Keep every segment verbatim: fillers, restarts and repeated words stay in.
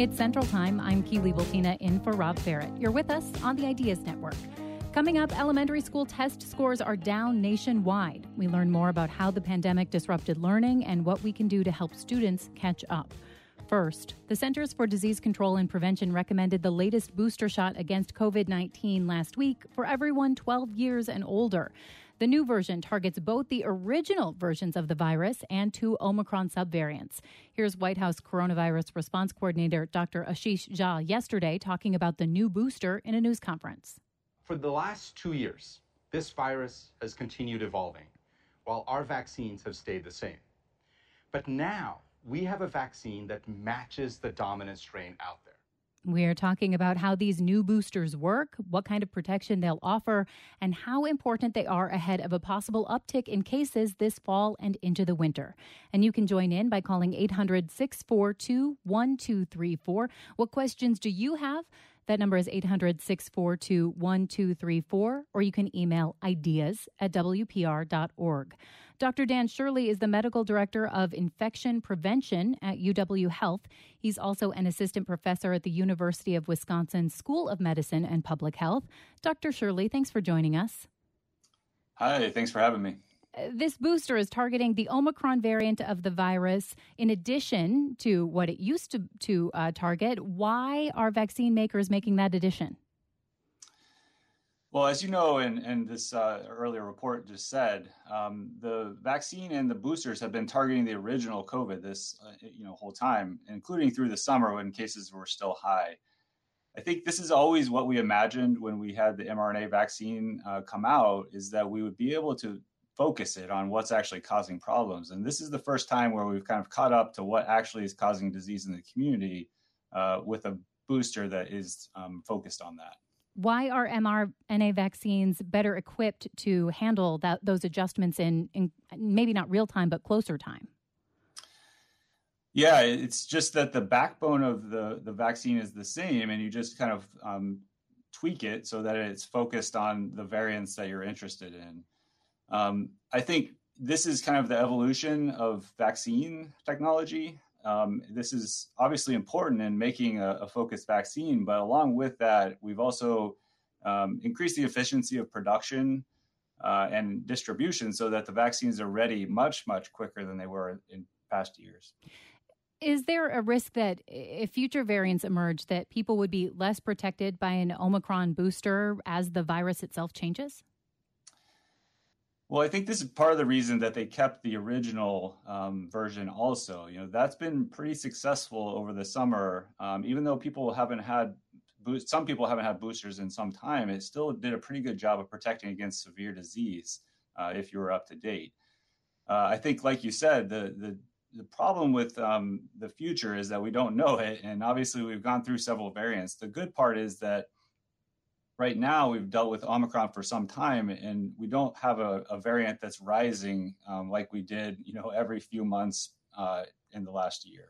It's Central Time. I'm Keely Bultina in for Rob Barrett. You're with us on the Ideas Network. Coming up, elementary school test scores are down nationwide. We learn more about how the pandemic disrupted learning and what we can do to help students catch up. First, the Centers for Disease Control and Prevention recommended the latest booster shot against covid nineteen last week for everyone twelve years and older. The new version targets both the original versions of the virus and two Omicron subvariants. Here's White House Coronavirus Response Coordinator Doctor Ashish Jha yesterday talking about the new booster in a news conference. For the last two years, this virus has continued evolving, while our vaccines have stayed the same. But now, we have a vaccine that matches the dominant strain out there. We're talking about how these new boosters work, what kind of protection they'll offer, and how important they are ahead of a possible uptick in cases this fall and into the winter. And you can join in by calling eight hundred, six four two, one two three four. What questions do you have? That number is eight hundred, six four two, one two three four, or you can email ideas at w p r dot org. Doctor Dan Shirley is the medical director of infection prevention at U W Health. He's also an assistant professor at the University of Wisconsin School of Medicine and Public Health. Doctor Shirley, thanks for joining us. Hi, thanks for having me. This booster is targeting the Omicron variant of the virus in addition to what it used to, to uh, target. Why are vaccine makers making that addition? Well, as you know, and, and this uh, earlier report just said, um, the vaccine and the boosters have been targeting the original COVID this uh, you know whole time, including through the summer when cases were still high. I think this is always what we imagined when we had the mRNA vaccine uh, come out, is that we would be able to focus it on what's actually causing problems. And this is the first time where we've kind of caught up to what actually is causing disease in the community uh, with a booster that is um, focused on that. Why are mRNA vaccines better equipped to handle that, those adjustments in, in maybe not real time, but closer time? Yeah, it's just that the backbone of the, the vaccine is the same, and you just kind of um, tweak it so that it's focused on the variants that you're interested in. Um, I think this is kind of the evolution of vaccine technology. Um, this is obviously important in making a, a focused vaccine, but along with that, we've also um, increased the efficiency of production uh, and distribution so that the vaccines are ready much, much quicker than they were in past years. Is there a risk that if future variants emerge, that people would be less protected by an Omicron booster as the virus itself changes? Well, I think this is part of the reason that they kept the original um, version also. You know, that's been pretty successful over the summer. Um, even though people haven't had, boost, some people haven't had boosters in some time, it still did a pretty good job of protecting against severe disease uh, if you were up to date. Uh, I think, like you said, the the, the problem with um, the future is that we don't know it. And obviously, we've gone through several variants. The good part is that right now, we've dealt with Omicron for some time, and we don't have a, a variant that's rising um, like we did, you know, every few months uh, in the last year.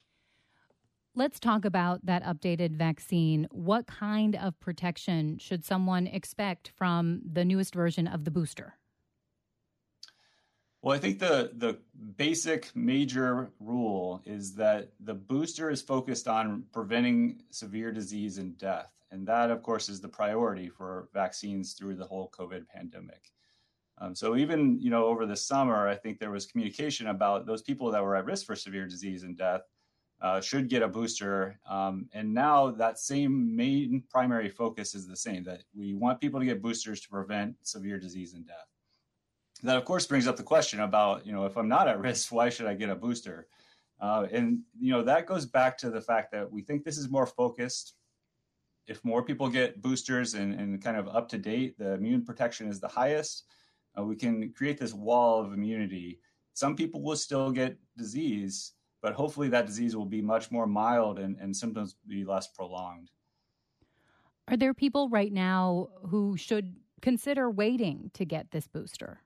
Let's talk about that updated vaccine. What kind of protection should someone expect from the newest version of the booster? Well, I think the, the basic major rule is that the booster is focused on preventing severe disease and death. And that, of course, is the priority for vaccines through the whole COVID pandemic. Um, so even, you know, over the summer, I think there was communication about those people that were at risk for severe disease and death uh, should get a booster. Um, and now that same main primary focus is the same, that we want people to get boosters to prevent severe disease and death. That, of course, brings up the question about, you know, if I'm not at risk, why should I get a booster? Uh, and, you know, that goes back to the fact that we think this is more focused. If more people get boosters and, and kind of up to date, the immune protection is the highest. Uh, we can create this wall of immunity. Some people will still get disease, but hopefully that disease will be much more mild and, and symptoms be less prolonged. Are there people right now who should consider waiting to get this booster?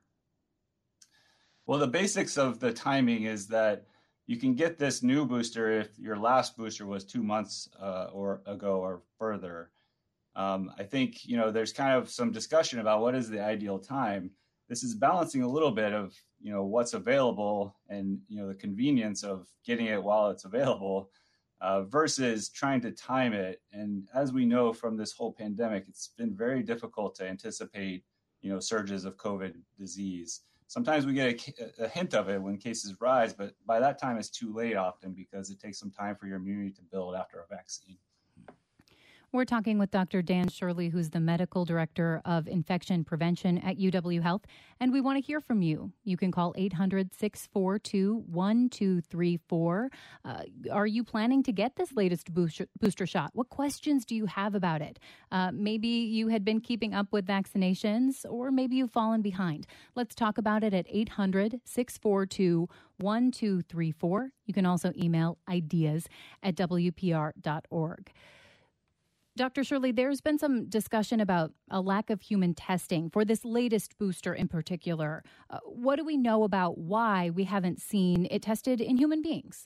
Well, the basics of the timing is that you can get this new booster if your last booster was two months uh, or ago or further. Um, I think, you know, there's kind of some discussion about what is the ideal time. This is balancing a little bit of, you know, what's available and, you know, the convenience of getting it while it's available uh, versus trying to time it. And as we know from this whole pandemic, it's been very difficult to anticipate, you know, surges of COVID disease. Sometimes we get a, a hint of it when cases rise, but by that time it's too late often because it takes some time for your immunity to build after a vaccine. We're talking with Doctor Dan Shirley, who's the Medical Director of Infection Prevention at U W Health, and we want to hear from you. You can call eight hundred, six four two, one two three four. Uh, are you planning to get this latest booster, booster shot? What questions do you have about it? Uh, maybe you had been keeping up with vaccinations, or maybe you've fallen behind. Let's talk about it at eight hundred, six four two, one two three four. You can also email ideas at W P R dot org. Doctor Shirley, there's been some discussion about a lack of human testing for this latest booster in particular. Uh, what do we know about why we haven't seen it tested in human beings?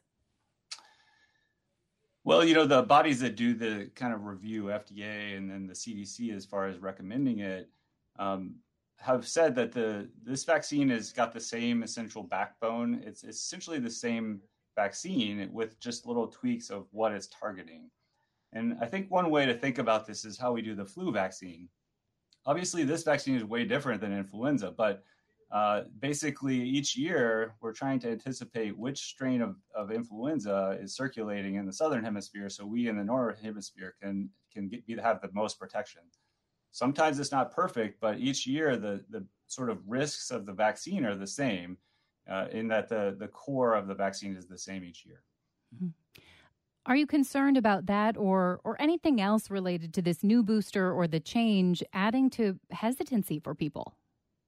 Well, you know, the bodies that do the kind of review, F D A and then the C D C as far as recommending it, um, have said that the this vaccine has got the same essential backbone. It's, it's essentially the same vaccine with just little tweaks of what it's targeting. And I think one way to think about this is how we do the flu vaccine. Obviously, this vaccine is way different than influenza, but uh, basically each year we're trying to anticipate which strain of, of influenza is circulating in the southern hemisphere so we in the northern hemisphere can, can get, have the most protection. Sometimes it's not perfect, but each year the, the sort of risks of the vaccine are the same uh, in that the, the core of the vaccine is the same each year. Mm-hmm. Are you concerned about that or or anything else related to this new booster or the change adding to hesitancy for people?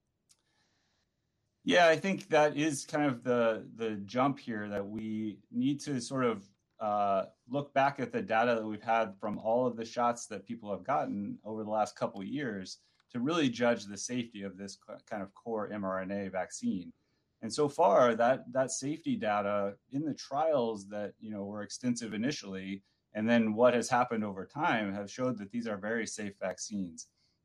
Yeah, I think that is kind of the the jump here, that we need to sort of uh, look back at the data that we've had from all of the shots that people have gotten over the last couple of years to really judge the safety of this kind of core mRNA vaccine. And so far, that that safety data in the trials that, you know, were extensive initially, and then what has happened over time have showed that these are very safe vaccines.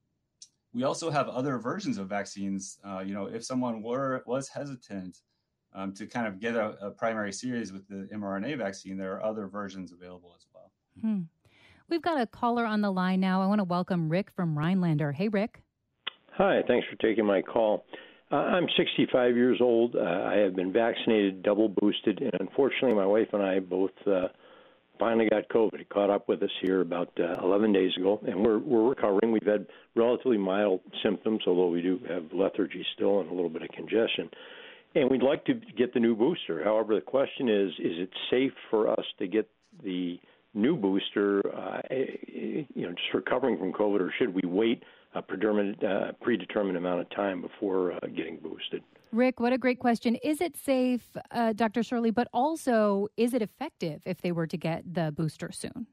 We also have other versions of vaccines. Uh, you know, if someone were was hesitant um, to kind of get a, a primary series with the mRNA vaccine, there are other versions available as well. Hmm. We've got a caller on the line now. I want to welcome Rick from Rhinelander. Hey, Rick. Hi, thanks for taking my call. Uh, I'm sixty-five years old. Uh, I have been vaccinated, double boosted, and unfortunately my wife and I both uh, finally got COVID. It caught up with us here about uh, eleven days ago, and we're we're recovering. We've had relatively mild symptoms, although we do have lethargy still and a little bit of congestion. And we'd like to get the new booster. However, the question is, is it safe for us to get the new booster, uh, you know, just recovering from COVID, or should we wait a predetermined, uh, predetermined amount of time before uh, getting boosted? Rick, what a great question. Is it safe, uh, Doctor Shirley, but also is it effective if they were to get the booster soon?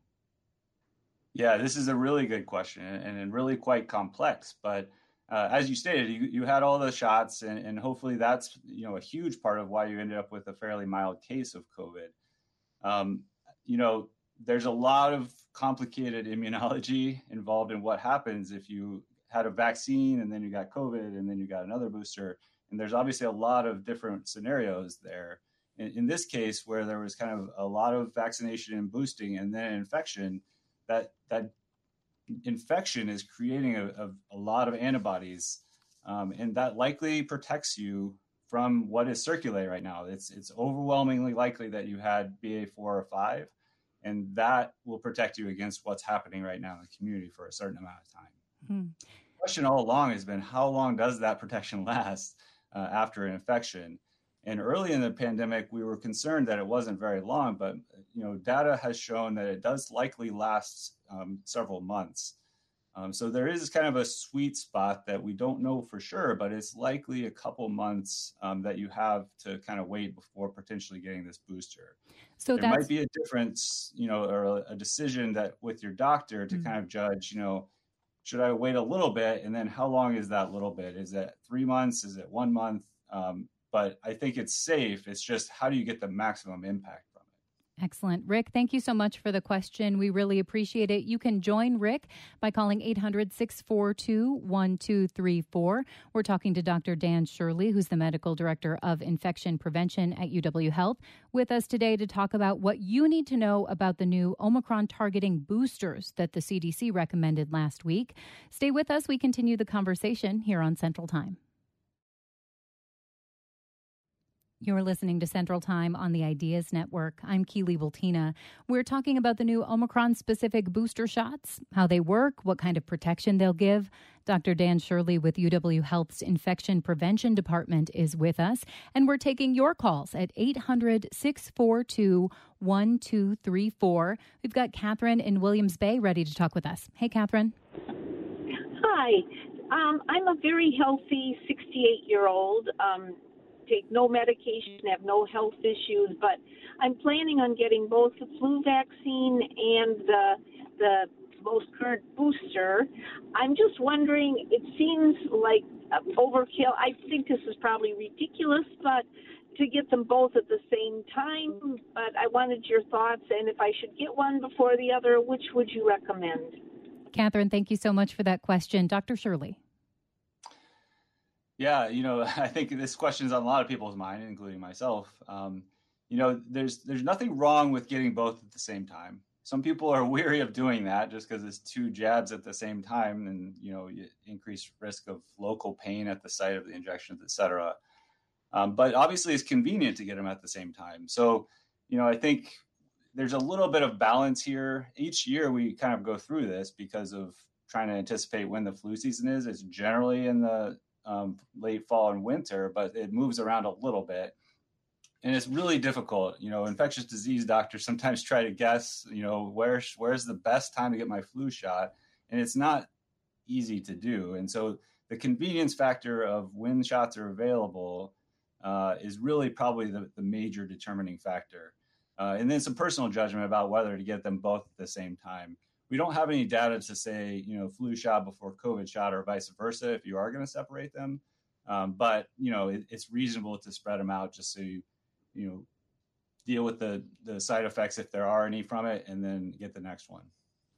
Yeah, this is a really good question and, and really quite complex. But uh, as you stated, you, you had all the shots, and, and hopefully that's, you know, a huge part of why you ended up with a fairly mild case of COVID. Um, you know, there's a lot of complicated immunology involved in what happens if you had a vaccine and then you got COVID and then you got another booster. And there's obviously a lot of different scenarios there. In, in this case, where there was kind of a lot of vaccination and boosting and then infection, that that infection is creating a, a, a lot of antibodies, um, and that likely protects you from what is circulating right now. It's it's overwhelmingly likely that you had B A four or five, and that will protect you against what's happening right now in the community for a certain amount of time. Hmm. The question all along has been, how long does that protection last uh, after an infection? And early in the pandemic, we were concerned that it wasn't very long, but you know, data has shown that it does likely last um, several months. Um, so there is kind of a sweet spot that we don't know for sure, but it's likely a couple months um, that you have to kind of wait before potentially getting this booster. So there that's... might be a difference, you know, or a decision that with your doctor to mm-hmm. kind of judge, you know, should I wait a little bit? And then how long is that little bit? Is it three months? Is it one month? Um, but I think it's safe. It's just, how do you get the maximum impact from it? Excellent. Rick, thank you so much for the question. We really appreciate it. You can join Rick by calling eight hundred, six four two, one two three four. We're talking to Doctor Dan Shirley, who's the Medical Director of Infection Prevention at U W Health, with us today to talk about what you need to know about the new Omicron targeting boosters that the C D C recommended last week. Stay with us. We continue the conversation here on Central Time. You're listening to Central Time on the Ideas Network. I'm Keely Bultina. We're talking about the new Omicron-specific booster shots, how they work, what kind of protection they'll give. Doctor Dan Shirley with U W Health's Infection Prevention Department is with us, and we're taking your calls at eight hundred, six four two, one two three four. We've got Catherine in Williams Bay ready to talk with us. Hey, Catherine. Hi. Um, I'm a very healthy sixty-eight-year-old. Um, take no medication, have no health issues, but I'm planning on getting both the flu vaccine and the the most current booster. I'm just wondering, it seems like overkill. I think this is probably ridiculous, but to get them both at the same time, but I wanted your thoughts, and if I should get one before the other, which would you recommend? Catherine, thank you so much for that question. Doctor Shirley. Yeah, you know, I think this question is on a lot of people's mind, including myself. Um, you know, there's there's nothing wrong with getting both at the same time. Some people are weary of doing that just because it's two jabs at the same time, and you know, you increase risk of local pain at the site of the injections, et cetera. Um, but obviously, it's convenient to get them at the same time. So, you know, I think there's a little bit of balance here. Each year, we kind of go through this because of trying to anticipate when the flu season is. It's generally in the Um, late fall and winter, but it moves around a little bit. And it's really difficult. You know, infectious disease doctors sometimes try to guess, you know, where's, where's the best time to get my flu shot? And it's not easy to do. And so the convenience factor of when shots are available uh, is really probably the, the major determining factor. Uh, and then some personal judgment about whether to get them both at the same time. We don't have any data to say, you know, flu shot before COVID shot or vice versa if you are going to separate them. Um, but, you know, it, it's reasonable to spread them out just so you, you know, deal with the, the side effects if there are any from it and then get the next one.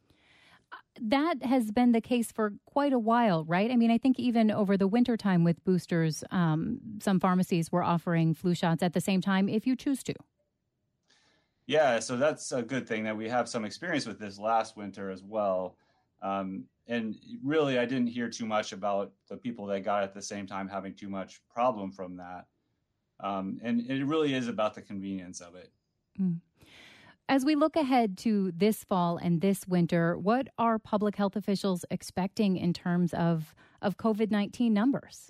That has been the case for quite a while, right? I mean, I think even over the wintertime with boosters, um, some pharmacies were offering flu shots at the same time if you choose to. Yeah, so that's a good thing that we have some experience with this last winter as well. Um, and really, I didn't hear too much about the people that got it at the same time having too much problem from that. Um, and it really is about the convenience of it. Mm. As we look ahead to this fall and this winter, what are public health officials expecting in terms of, of COVID nineteen numbers?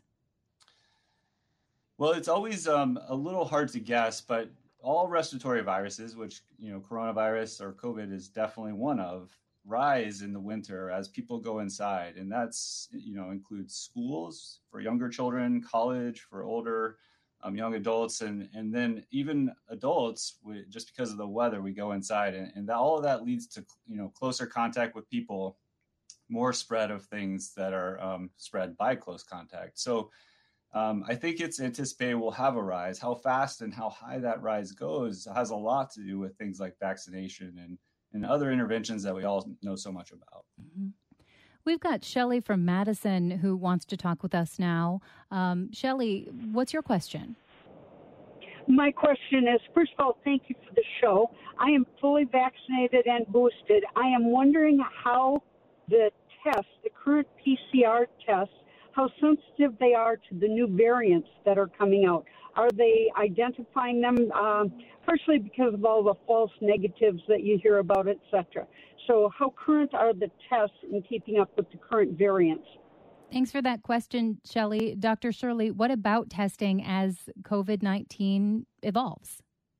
Well, it's always um, a little hard to guess, but all respiratory viruses, which, you know, coronavirus or COVID is definitely one of, rise in the winter as people go inside. And that's, you know, includes schools for younger children, college for older, um, young adults, and, and then even adults, we, just because of the weather, we go inside. And, and that, all of that leads to, you know, closer contact with people, more spread of things that are um, spread by close contact. So Um, I think it's anticipated we'll have a rise. How fast and how high that rise goes has a lot to do with things like vaccination and, and other interventions that we all know so much about. Mm-hmm. We've got Shelley from Madison who wants to talk with us now. Um, Shelley, what's your question? My question is, first of all, thank you for the show. I am fully vaccinated and boosted. I am wondering how the tests, the current P C R tests, how sensitive they are to the new variants that are coming out. Are they identifying them, um, partially because of all the false negatives that you hear about, et cetera? So how current are the tests in keeping up with the current variants? Thanks for that question, Shelley. Doctor Shirley, what about testing as COVID nineteen evolves?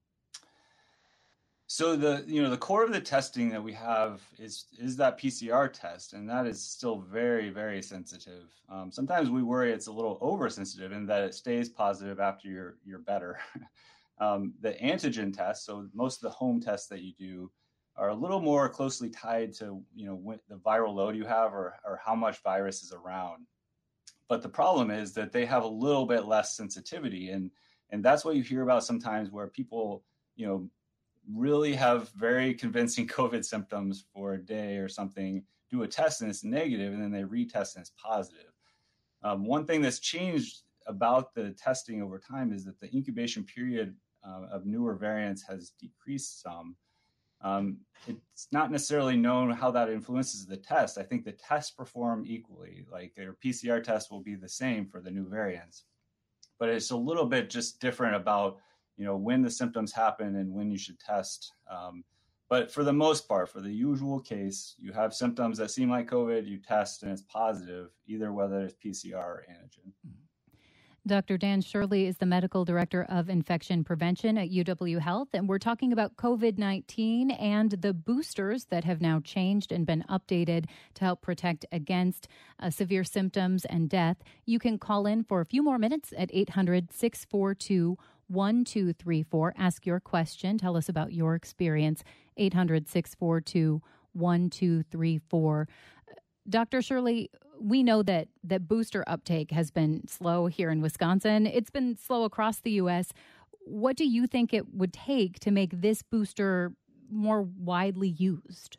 So the, you know, the core of the testing that we have is is that P C R test, and that is still very, very sensitive. Um, sometimes we worry it's a little oversensitive in that it stays positive after you're you're better. um, the antigen test, so most of the home tests that you do, are a little more closely tied to, you know, when, the viral load you have or or how much virus is around. But the problem is that they have a little bit less sensitivity, and and that's what you hear about sometimes where people, you know, really have very convincing COVID symptoms for a day or something, do a test and it's negative, and then they retest and it's positive. Um, one thing that's changed about the testing over time is that the incubation period uh, of newer variants has decreased some. Um, it's not necessarily known how that influences the test. I think the tests perform equally, like their P C R test will be the same for the new variants, but it's a little bit just different about, you know, when the symptoms happen and when you should test. Um, but for the most part, for the usual case, you have symptoms that seem like COVID, you test and it's positive, either whether it's P C R or antigen. Doctor Dan Shirley is the Medical Director of Infection Prevention at U W Health, and we're talking about COVID nineteen and the boosters that have now changed and been updated to help protect against uh, severe symptoms and death. You can call in for a few more minutes at eight hundred, six four two, one two three four. Ask your question. Tell us about your experience. eight hundred, six four two, one two three four. Doctor Shirley, we know that, that booster uptake has been slow here in Wisconsin. It's been slow across the U S. What do you think it would take to make this booster more widely used?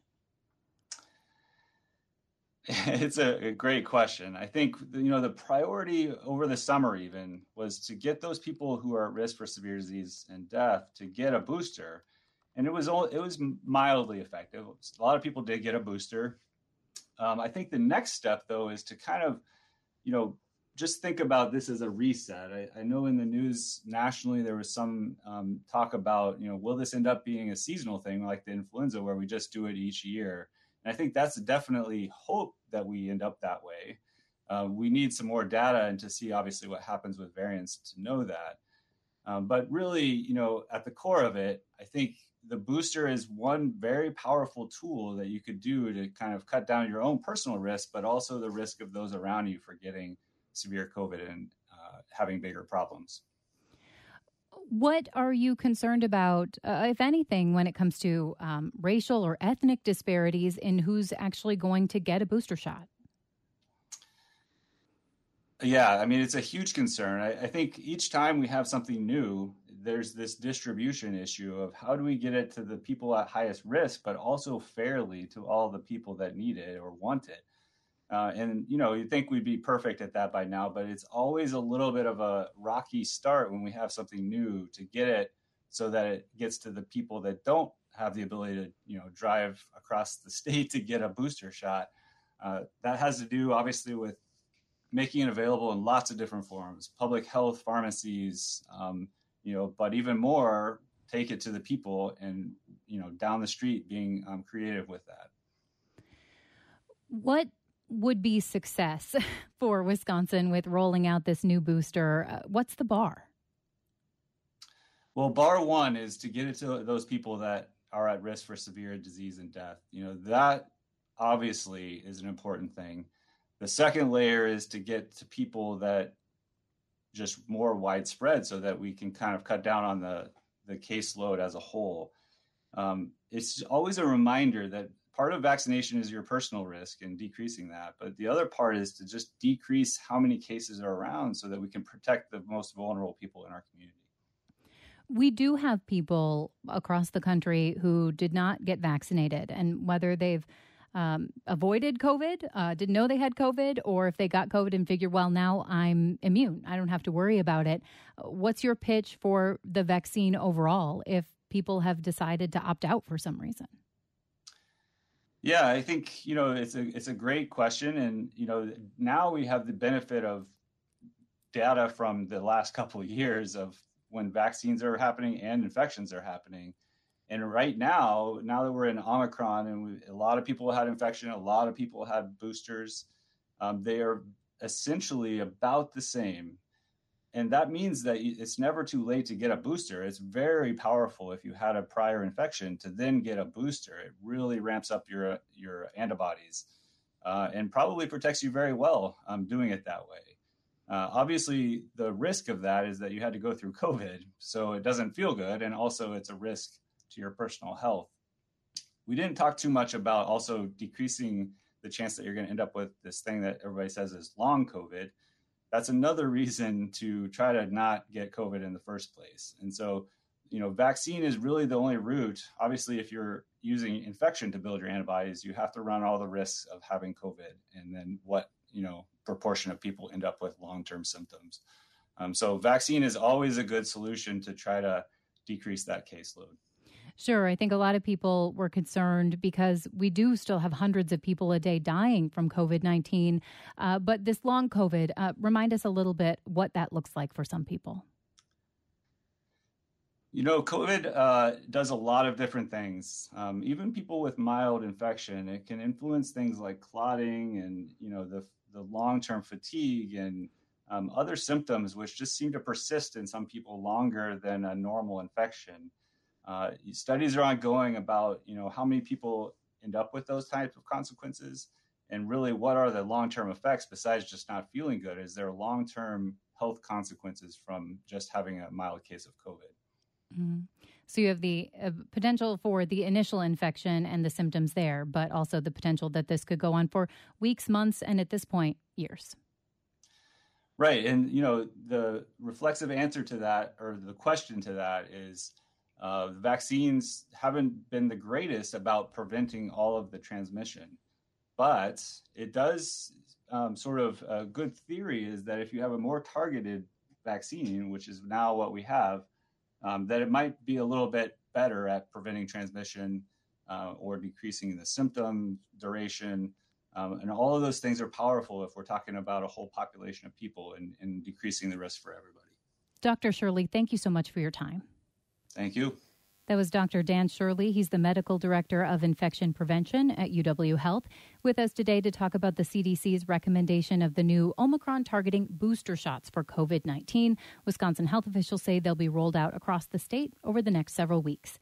It's a, a great question. I think, you know, the priority over the summer even was to get those people who are at risk for severe disease and death to get a booster. And it was all, it was mildly effective. A lot of people did get a booster. Um, I think the next step, though, is to kind of, you know, just think about this as a reset. I, I know in the news nationally, there was some um, talk about, you know, will this end up being a seasonal thing like the influenza where we just do it each year? And I think that's definitely hope that we end up that way. Uh, we need some more data and to see, obviously, what happens with variants to know that. Um, but really, you know, at the core of it, I think the booster is one very powerful tool that you could do to kind of cut down your own personal risk, but also the risk of those around you for getting severe COVID and uh, having bigger problems. What are you concerned about, uh, if anything, when it comes to um, racial or ethnic disparities in who's actually going to get a booster shot? Yeah, I mean, it's a huge concern. I, I think each time we have something new, there's this distribution issue of how do we get it to the people at highest risk, but also fairly to all the people that need it or want it. Uh, and, you know, you'd think we'd be perfect at that by now, but it's always a little bit of a rocky start when we have something new to get it so that it gets to the people that don't have the ability to, you know, drive across the state to get a booster shot. Uh, that has to do, obviously, with making it available in lots of different forms, public health, pharmacies, um, you know, but even more, take it to the people and, you know, down the street being um, creative with that. What would be success for Wisconsin with rolling out this new booster? Uh, what's the bar? Well, bar one is to get it to those people that are at risk for severe disease and death. You know, that obviously is an important thing. The second layer is to get to people that just more widespread so that we can kind of cut down on the, the caseload as a whole. Um, it's always a reminder that part of vaccination is your personal risk and decreasing that. But the other part is to just decrease how many cases are around so that we can protect the most vulnerable people in our community. We do have people across the country who did not get vaccinated, and whether they've Um, avoided COVID, uh, didn't know they had COVID, or if they got COVID and figured, well, now I'm immune, I don't have to worry about it. What's your pitch for the vaccine overall if people have decided to opt out for some reason? Yeah, I think, you know, it's a it's a great question. And, you know, now we have the benefit of data from the last couple of years of when vaccines are happening and infections are happening. And right now, now that we're in Omicron and we, a lot of people had infection, a lot of people had boosters, um, they are essentially about the same. And that means that it's never too late to get a booster. It's very powerful if you had a prior infection to then get a booster. It really ramps up your, your antibodies uh, and probably protects you very well um, doing it that way. Uh, obviously, the risk of that is that you had to go through COVID, so it doesn't feel good. And also it's a risk to your personal health. We didn't talk too much about also decreasing the chance that you're going to end up with this thing that everybody says is long COVID. That's another reason to try to not get COVID in the first place. And so, you know, vaccine is really the only route. Obviously, if you're using infection to build your antibodies, you have to run all the risks of having COVID, and then what, you know, proportion of people end up with long-term symptoms. Um, so vaccine is always a good solution to try to decrease that caseload. Sure. I think a lot of people were concerned because we do still have hundreds of people a day dying from COVID nineteen. Uh, but this long COVID, uh, remind us a little bit what that looks like for some people. You know, COVID uh, does a lot of different things. Um, even people with mild infection, it can influence things like clotting and, you know, the, the long-term fatigue and um, other symptoms, which just seem to persist in some people longer than a normal infection. Uh, studies are ongoing about, you know, how many people end up with those types of consequences, and really what are the long-term effects besides just not feeling good? Is there long-term health consequences from just having a mild case of COVID? Mm-hmm. So you have the uh, potential for the initial infection and the symptoms there, but also the potential that this could go on for weeks, months, and at this point, years. Right. And, you know, the reflexive answer to that, or the question to that is, Uh, vaccines haven't been the greatest about preventing all of the transmission, but it does um, sort of a good theory is that if you have a more targeted vaccine, which is now what we have, um, that it might be a little bit better at preventing transmission uh, or decreasing the symptom duration. Um, and all of those things are powerful if we're talking about a whole population of people and, and decreasing the risk for everybody. Doctor Shirley, thank you so much for your time. Thank you. That was Doctor Dan Shirley. He's the Medical Director of Infection Prevention at U W Health, with us today to talk about the C D C's recommendation of the new Omicron targeting booster shots for COVID nineteen. Wisconsin health officials say they'll be rolled out across the state over the next several weeks.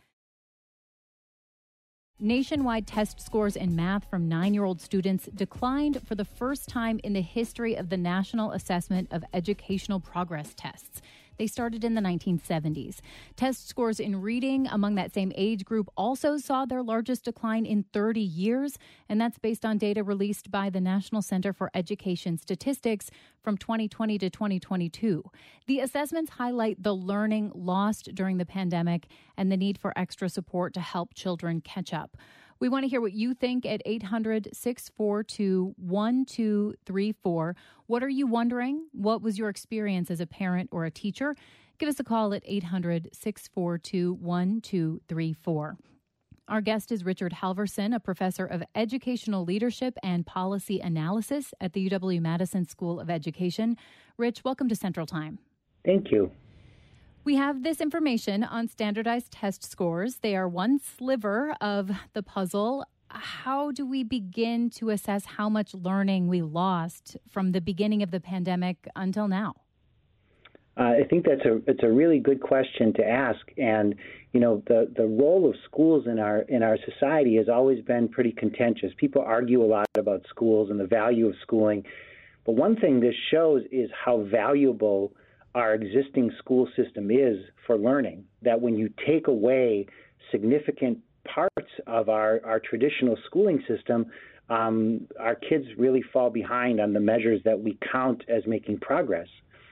Nationwide test scores in math from nine-year-old students declined for the first time in the history of the National Assessment of Educational Progress tests. They started in the nineteen seventies. Test scores in reading among that same age group also saw their largest decline in thirty years, and that's based on data released by the National Center for Education Statistics from twenty twenty to twenty twenty-two. The assessments highlight the learning lost during the pandemic and the need for extra support to help children catch up. We want to hear what you think at eight hundred, six four two, one two three four. What are you wondering? What was your experience as a parent or a teacher? Give us a call at eight hundred, six four two, one two three four. Our guest is Richard Halverson, a professor of educational leadership and policy analysis at the U W-Madison School of Education. Rich, welcome to Central Time. Thank you. We have this information on standardized test scores. They are one sliver of the puzzle. How do we begin to assess how much learning we lost from the beginning of the pandemic until now? Uh, I think that's a it's a really good question to ask. And, you know, the, the role of schools in our in our society has always been pretty contentious. People argue a lot about schools and the value of schooling. But one thing this shows is how valuable our existing school system is for learning, that when you take away significant parts of our, our traditional schooling system, um, our kids really fall behind on the measures that we count as making progress.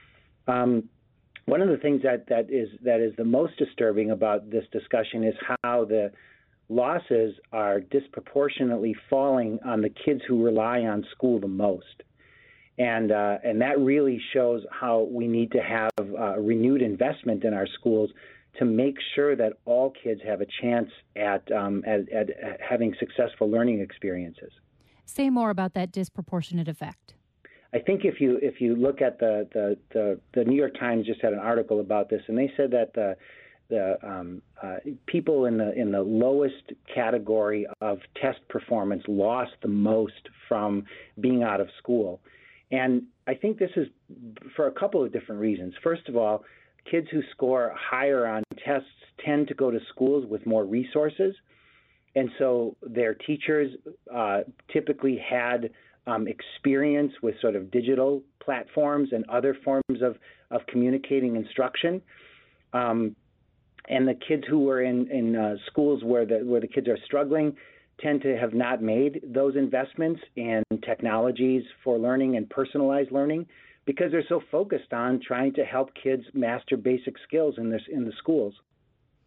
Um, one of the things that, that is that is the most disturbing about this discussion is how the losses are disproportionately falling on the kids who rely on school the most. And uh, and that really shows how we need to have uh, renewed investment in our schools to make sure that all kids have a chance at, um, at, at having successful learning experiences. Say more about that disproportionate effect. I think if you if you look at the the, the, the New York Times just had an article about this, and they said that the the um, uh, people in the in the lowest category of test performance lost the most from being out of school. And I think this is for a couple of different reasons. First of all, kids who score higher on tests tend to go to schools with more resources. And so their teachers uh, typically had um, experience with sort of digital platforms and other forms of, of communicating instruction. Um, and the kids who were in, in uh, schools where the, where the kids are struggling tend to have not made those investments in technologies for learning and personalized learning because they're so focused on trying to help kids master basic skills in this in the schools.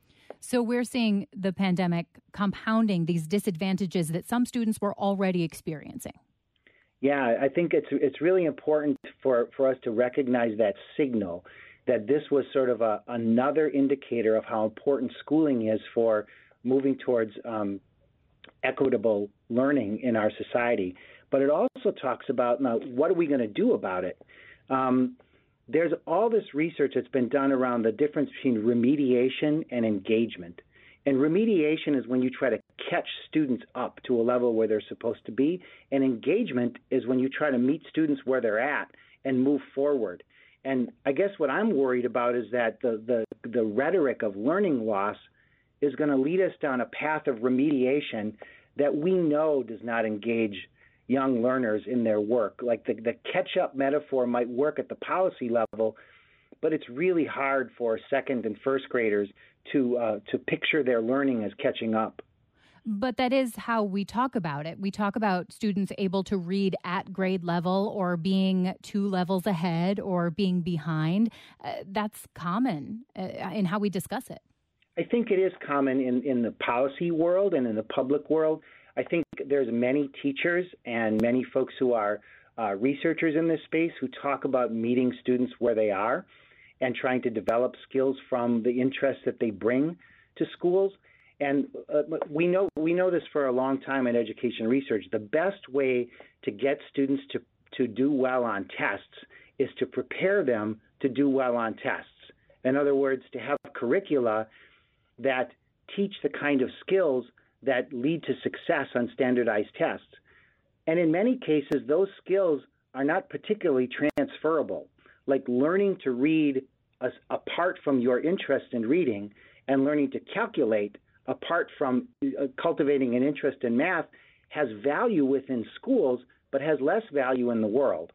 So we're seeing the pandemic compounding these disadvantages that some students were already experiencing. Yeah, I think it's it's really important for, for us to recognize that signal, that this was sort of a, another indicator of how important schooling is for moving towards um, equitable learning in our society. But it also talks about, now, what are we going to do about it? Um, there's all this research that's been done around the difference between remediation and engagement. And remediation is when you try to catch students up to a level where they're supposed to be. And engagement is when you try to meet students where they're at and move forward. And I guess what I'm worried about is that the, the, the rhetoric of learning loss is going to lead us down a path of remediation that we know does not engage young learners in their work. Like the, the catch-up metaphor might work at the policy level, but it's really hard for second and first graders to uh, to picture their learning as catching up. But that is how we talk about it. We talk about students able to read at grade level or being two levels ahead or being behind. Uh, that's common uh, in how we discuss it. I think it is common in, in the policy world and in the public world. I think there's many teachers and many folks who are uh, researchers in this space who talk about meeting students where they are and trying to develop skills from the interests that they bring to schools. And uh, we know we know this for a long time in education research. The best way to get students to, to do well on tests is to prepare them to do well on tests. In other words, to have curricula that teach the kind of skills that lead to success on standardized tests. And in many cases, those skills are not particularly transferable, like learning to read as, apart from your interest in reading and learning to calculate apart from uh, cultivating an interest in math has value within schools, but has less value in the world.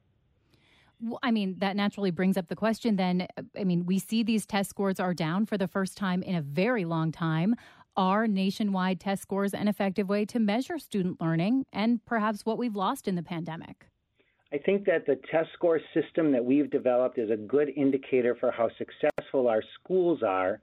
Well, I mean, that naturally brings up the question then. I mean, we see these test scores are down for the first time in a very long time. Are nationwide test scores an effective way to measure student learning and perhaps what we've lost in the pandemic? I think that the test score system that we've developed is a good indicator for how successful our schools are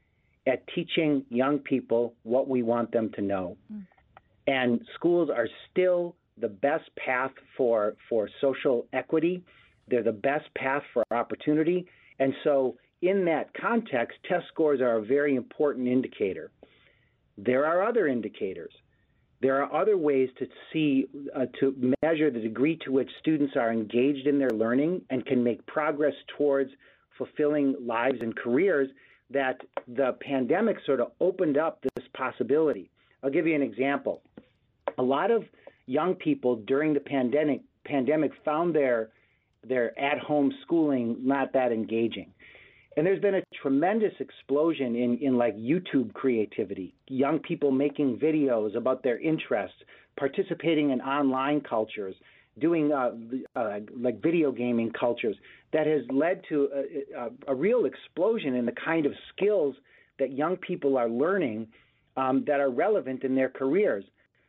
at teaching young people what we want them to know. Mm. And schools are still the best path for, for social equity. They're the best path for opportunity. And so in that context, test scores are a very important indicator. There are other indicators. There are other ways to see, uh, to measure the degree to which students are engaged in their learning and can make progress towards fulfilling lives and careers, that the pandemic sort of opened up this possibility. I'll give you an example. A lot of young people during the pandemic pandemic found their their at-home schooling not that engaging. And there's been a tremendous explosion in, in like YouTube creativity, young people making videos about their interests, participating in online cultures, doing uh, uh, like video gaming cultures that has led to a, a, a real explosion in the kind of skills that young people are learning um, that are relevant in their careers.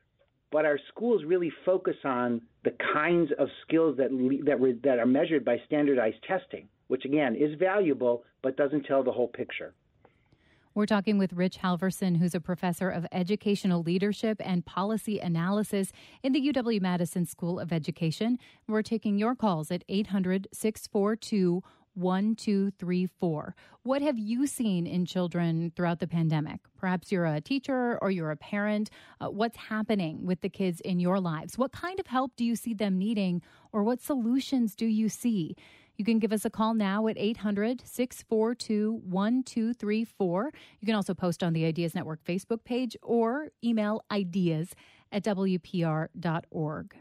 But our schools really focus on the kinds of skills that that, re, that are measured by standardized testing, which, again, is valuable but doesn't tell the whole picture. We're talking with Rich Halverson, who's a professor of educational leadership and policy analysis in the U W-Madison School of Education. We're taking your calls at eight hundred, six four two, one two three four. What have you seen in children throughout the pandemic? Perhaps you're a teacher or you're a parent. Uh, what's happening with the kids in your lives? What kind of help do you see them needing, or what solutions do you see? You can give us a call now at eight hundred, six four two, one two three four. You can also post on the Ideas Network Facebook page or email ideas at w p r dot org.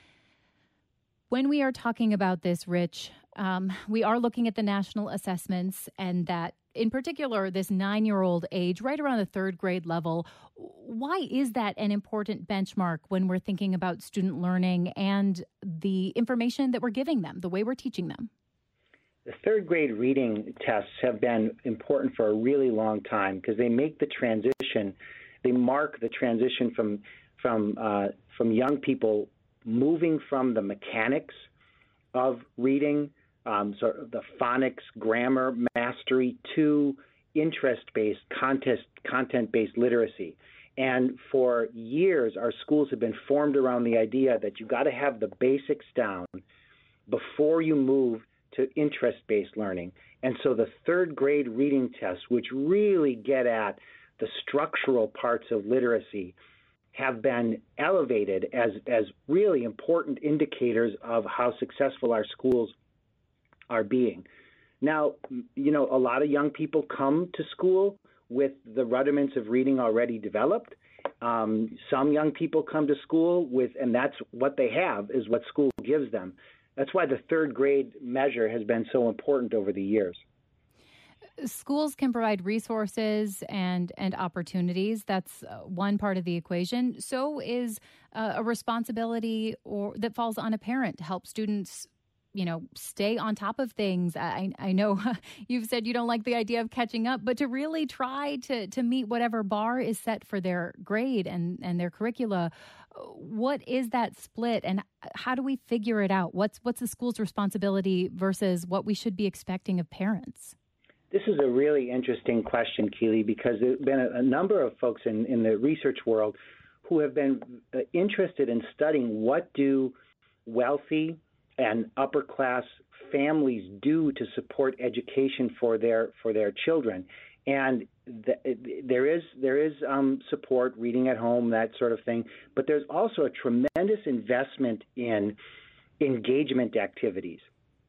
When we are talking about this, Rich, um, we are looking at the national assessments, and that in particular, this nine-year-old age, right around the third grade level. Why is that an important benchmark when we're thinking about student learning and the information that we're giving them, the way we're teaching them? The third grade reading tests have been important for a really long time because they make the transition, they mark the transition from from uh, from young people moving from the mechanics of reading, um, sort of the phonics, grammar mastery, to interest-based, contest, content-based literacy. And for years, our schools have been formed around the idea that you've got to have the basics down before you move to interest-based learning. And so the third grade reading tests, which really get at the structural parts of literacy, have been elevated as, as really important indicators of how successful our schools are being. Now, you know, a lot of young people come to school with the rudiments of reading already developed. Um, some young people come to school with, and that's what they have, is what school gives them. That's why the third grade measure has been so important over the years. Schools can provide resources and, and opportunities. That's one part of the equation. So is uh, a responsibility or that falls on a parent to help students, you know, stay on top of things. I, I know you've said you don't like the idea of catching up, but to really try to, to meet whatever bar is set for their grade and, and their curricula. What is that split and how do we figure it out? What's, what's the school's responsibility versus what we should be expecting of parents? This is a really interesting question, Keely, because there have been a, a number of folks in, in the research world who have been uh, interested in studying what do wealthy and upper-class families do to support education for their for their children. And the, there is there is um, support, reading at home, that sort of thing, but there's also a tremendous investment in engagement activities,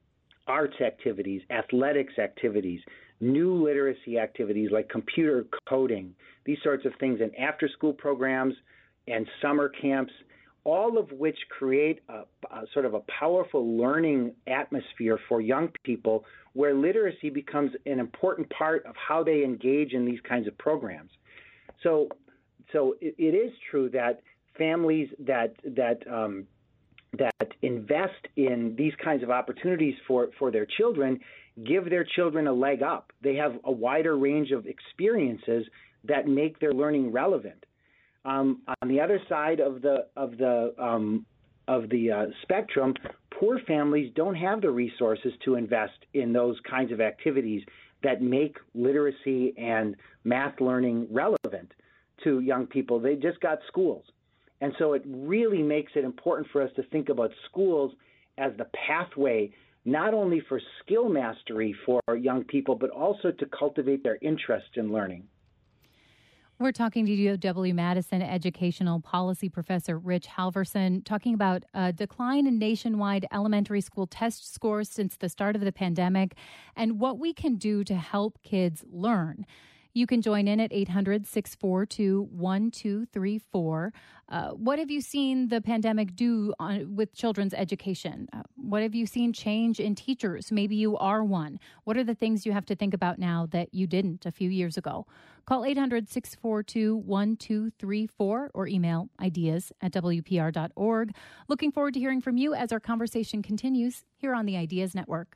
arts activities, athletics activities, new literacy activities like computer coding, these sorts of things, and after-school programs and summer camps, all of which create a, a sort of a powerful learning atmosphere for young people where literacy becomes an important part of how they engage in these kinds of programs. So, so it, it is true that families that that um, that invest in these kinds of opportunities for, for their children give their children a leg up. They have a wider range of experiences that make their learning relevant. Um, on the other side of the of the um, of the uh, spectrum, poor families don't have the resources to invest in those kinds of activities that make literacy and math learning relevant to young people. They just got schools. And so it really makes it important for us to think about schools as the pathway not only for skill mastery for young people, but also to cultivate their interest in learning. We're talking to U W-Madison educational policy professor Rich Halverson, talking about a decline in nationwide elementary school test scores since the start of the pandemic and what we can do to help kids learn. You can join in at eight hundred, six four two, one two three four. Uh, what have you seen the pandemic do on, with children's education? Uh, what have you seen change in teachers? Maybe you are one. What are the things you have to think about now that you didn't a few years ago? Call eight hundred, six four two, one two three four or email ideas at W P R dot org. Looking forward to hearing from you as our conversation continues here on the Ideas Network.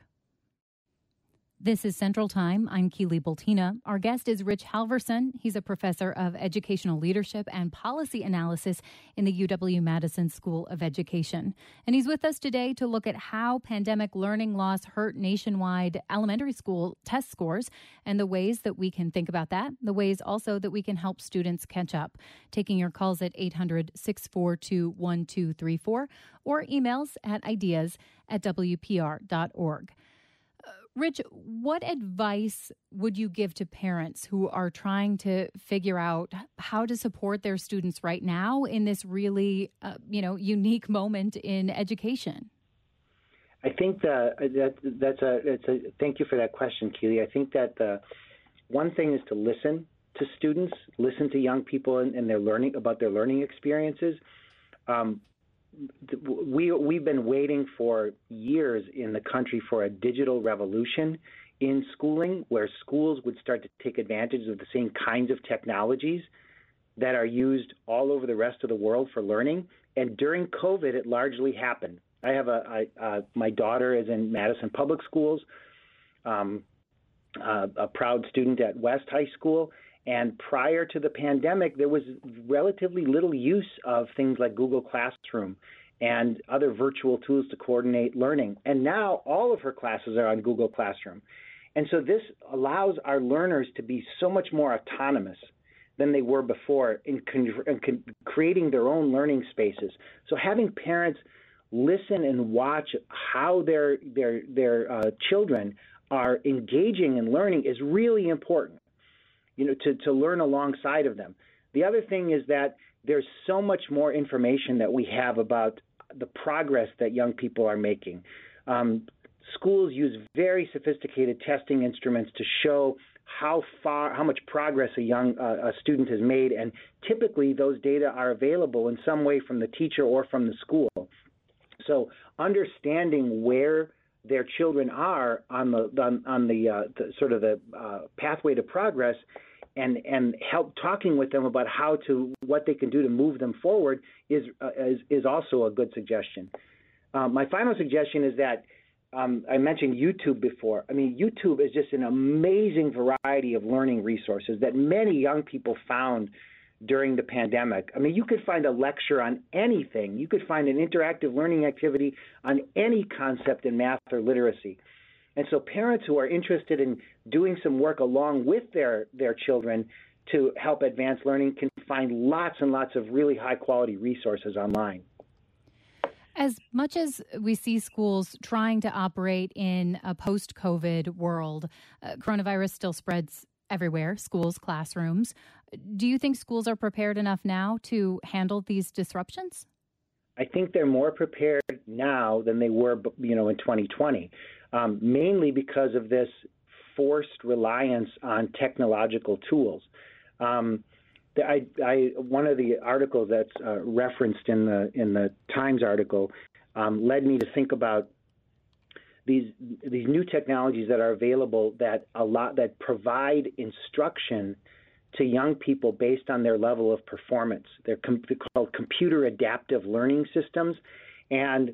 This is Central Time. I'm Keely Bultina. Our guest is Rich Halverson. He's a professor of educational leadership and policy analysis in the U W-Madison School of Education. And he's with us today to look at how pandemic learning loss hurt nationwide elementary school test scores and the ways that we can think about that, the ways also that we can help students catch up. Taking your calls at eight hundred, six four two, one two three four or emails at ideas at W P R dot org. Rich, what advice would you give to parents who are trying to figure out how to support their students right now in this really, uh, you know, unique moment in education? I think the, that that's a, it's a thank you for that question, Keely. I think that the one thing is to listen to students, listen to young people and, and their learning about their learning experiences. Um, We, we've been waiting for years in the country for a digital revolution in schooling where schools would start to take advantage of the same kinds of technologies that are used all over the rest of the world for learning. And during COVID, it largely happened. I have a, I, uh, my daughter is in Madison Public Schools, um, uh, a proud student at West High School. And prior to the pandemic, there was relatively little use of things like Google Classroom and other virtual tools to coordinate learning. And now all of her classes are on Google Classroom. And so this allows our learners to be so much more autonomous than they were before in, con- in con- creating their own learning spaces. So having parents listen and watch how their their their uh, children are engaging in learning is really important, you know, to, to learn alongside of them. The other thing is that there's so much more information that we have about the progress that young people are making. Um, schools use very sophisticated testing instruments to show how far, how much progress a young uh, a student has made, and typically those data are available in some way from the teacher or from the school. So understanding where their children are on the on, on the, uh, the sort of the uh, pathway to progress, and and help talking with them about how to what they can do to move them forward is uh, is, is also a good suggestion. Uh, my final suggestion is that um, I mentioned YouTube before. I mean, YouTube is just an amazing variety of learning resources that many young people found during the pandemic. I mean, you could find a lecture on anything. You could find an interactive learning activity on any concept in math or literacy. And so parents who are interested in doing some work along with their, their children to help advance learning can find lots and lots of really high-quality resources online. As much as we see schools trying to operate in a post-COVID world, uh, coronavirus still spreads everywhere, schools, classrooms. Do you think schools are prepared enough now to handle these disruptions? I think they're more prepared now than they were, you know, in twenty twenty, um, mainly because of this forced reliance on technological tools. Um, I, I, one of the articles that's uh, referenced in the in the Times article um, led me to think about these these new technologies that are available that a lot that provide instruction to young people based on their level of performance. They're, com- they're called computer adaptive learning systems, and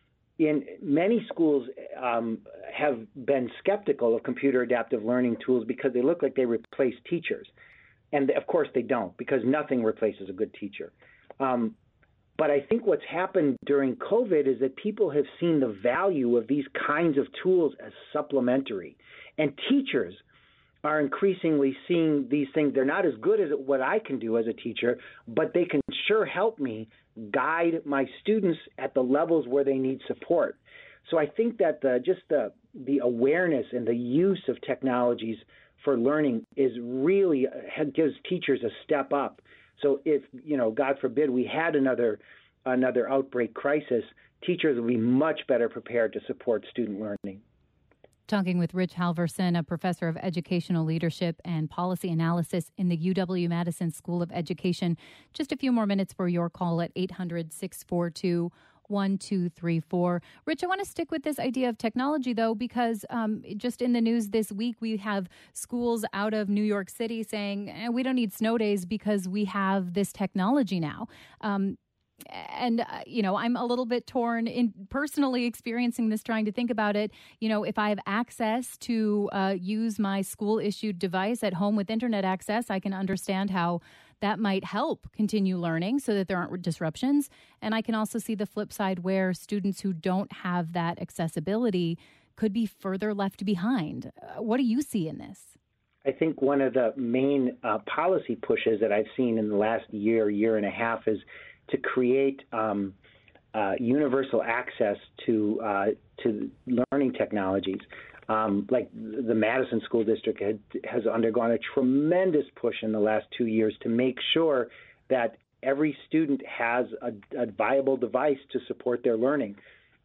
in many schools um, have been skeptical of computer adaptive learning tools because they look like they replace teachers. And of course they don't, because nothing replaces a good teacher. Um, but I think what's happened during COVID is that people have seen the value of these kinds of tools as supplementary. And teachers are increasingly seeing these things. They're not as good as what I can do as a teacher, but they can sure help me guide my students at the levels where they need support. So I think that the, just the, the awareness and the use of technologies for learning is really gives teachers a step up. So if, you know, God forbid we had another another outbreak crisis, teachers will be much better prepared to support student learning. Talking with Rich Halverson, a professor of educational leadership and policy analysis in the U W-Madison School of Education. Just a few more minutes for your call at eight hundred, six four two, one two three four. Rich, I want to stick with this idea of technology, though, because um, just in the news this week, we have schools out of New York City saying, eh, we don't need snow days because we have this technology now. Um, And, uh, you know, I'm a little bit torn in personally experiencing this, trying to think about it. You know, if I have access to uh, use my school issued device at home with internet access, I can understand how that might help continue learning so that there aren't disruptions. And I can also see the flip side where students who don't have that accessibility could be further left behind. Uh, what do you see in this? I think one of the main uh, policy pushes that I've seen in the last year, year and a half is to create um, uh, universal access to uh, to learning technologies. Um, like the Madison School District had, has undergone a tremendous push in the last two years to make sure that every student has a, a viable device to support their learning.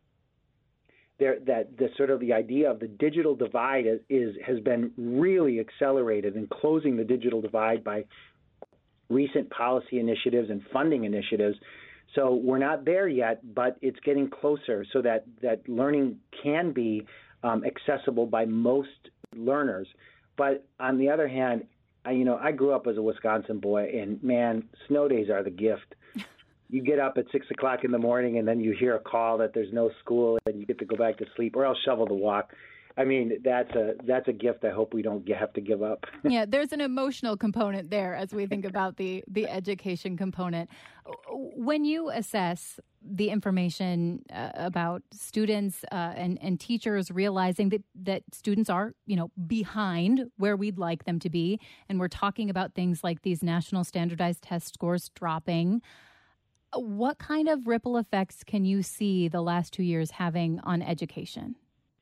There, that the sort of the idea of the digital divide is, is has been really accelerated in closing the digital divide by recent policy initiatives and funding initiatives. So we're not there yet, but it's getting closer so that, that learning can be um, accessible by most learners. But on the other hand, I, you know, I grew up as a Wisconsin boy, and man, snow days are the gift. You get up at six o'clock in the morning, and then you hear a call that there's no school, and you get to go back to sleep, or else shovel the walk. I mean, that's a that's a gift I hope we don't have to give up. Yeah, there's an emotional component there as we think about the, the education component. When you assess the information uh, about students uh, and, and teachers realizing that, that students are, you know, behind where we'd like them to be. And we're talking about things like these national standardized test scores dropping. What kind of ripple effects can you see the last two years having on education?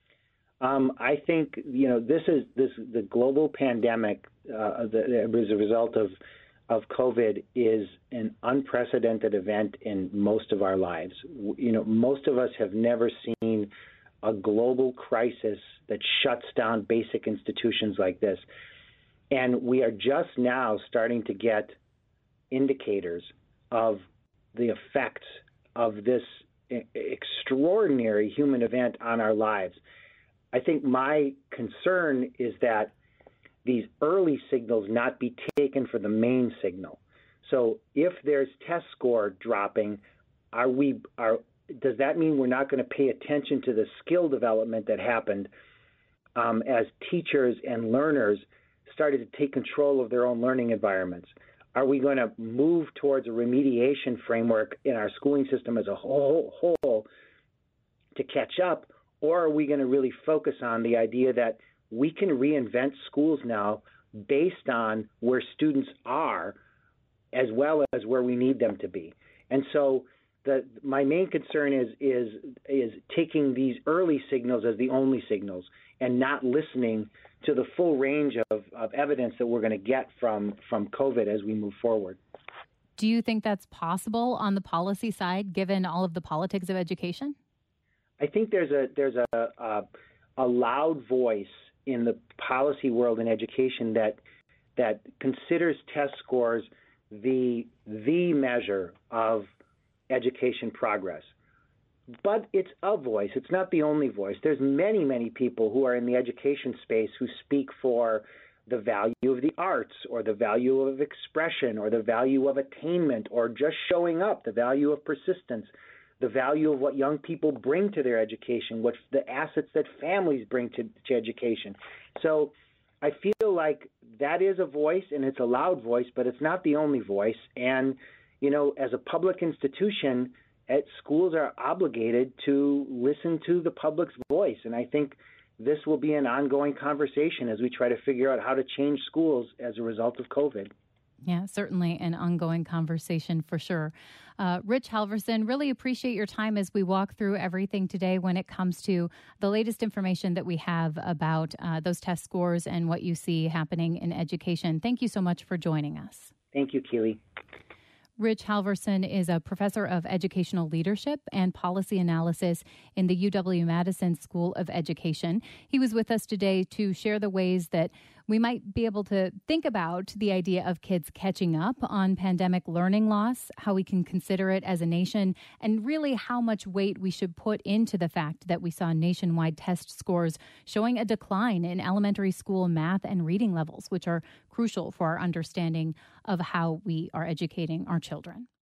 Um, I think, you know, this is this the global pandemic uh, that as a result of of COVID is an unprecedented event in most of our lives. You know, most of us have never seen a global crisis that shuts down basic institutions like this. And we are just now starting to get indicators of the effects of this extraordinary human event on our lives. I think my concern is that these early signals not be taken for the main signal. So if there's test score dropping, are we are does that mean we're not going to pay attention to the skill development that happened um, as teachers and learners started to take control of their own learning environments? Are we going to move towards a remediation framework in our schooling system as a whole, whole to catch up, or are we going to really focus on the idea that we can reinvent schools now based on where students are as well as where we need them to be? And so the, my main concern is, is, is taking these early signals as the only signals and not listening to the full range of, of evidence that we're going to get from, from COVID as we move forward. Do you think that's possible on the policy side, given all of the politics of education? I think there's a there's a, a, a loud voice in the policy world in education that that considers test scores the the measure of education progress. But it's a voice. It's not the only voice. There's many, many people who are in the education space who speak for the value of the arts or the value of expression or the value of attainment or just showing up, the value of persistence, the value of what young people bring to their education, what the assets that families bring to, to education. So I feel like that is a voice, and it's a loud voice, but it's not the only voice. And, you know, as a public institution, at schools are obligated to listen to the public's voice. And I think this will be an ongoing conversation as we try to figure out how to change schools as a result of COVID. Yeah, certainly an ongoing conversation for sure. Uh, Rich Halverson, really appreciate your time as we walk through everything today when it comes to the latest information that we have about uh, those test scores and what you see happening in education. Thank you so much for joining us. Thank you, Keely. Rich Halverson is a professor of educational leadership and policy analysis in the U W-Madison School of Education. He was with us today to share the ways that we might be able to think about the idea of kids catching up on pandemic learning loss, how we can consider it as a nation, and really how much weight we should put into the fact that we saw nationwide test scores showing a decline in elementary school math and reading levels, which are crucial for our understanding of how we are educating our children.